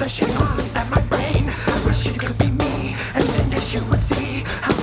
fleshing on inside my brain. I wish you could be me, and then yes, you would see how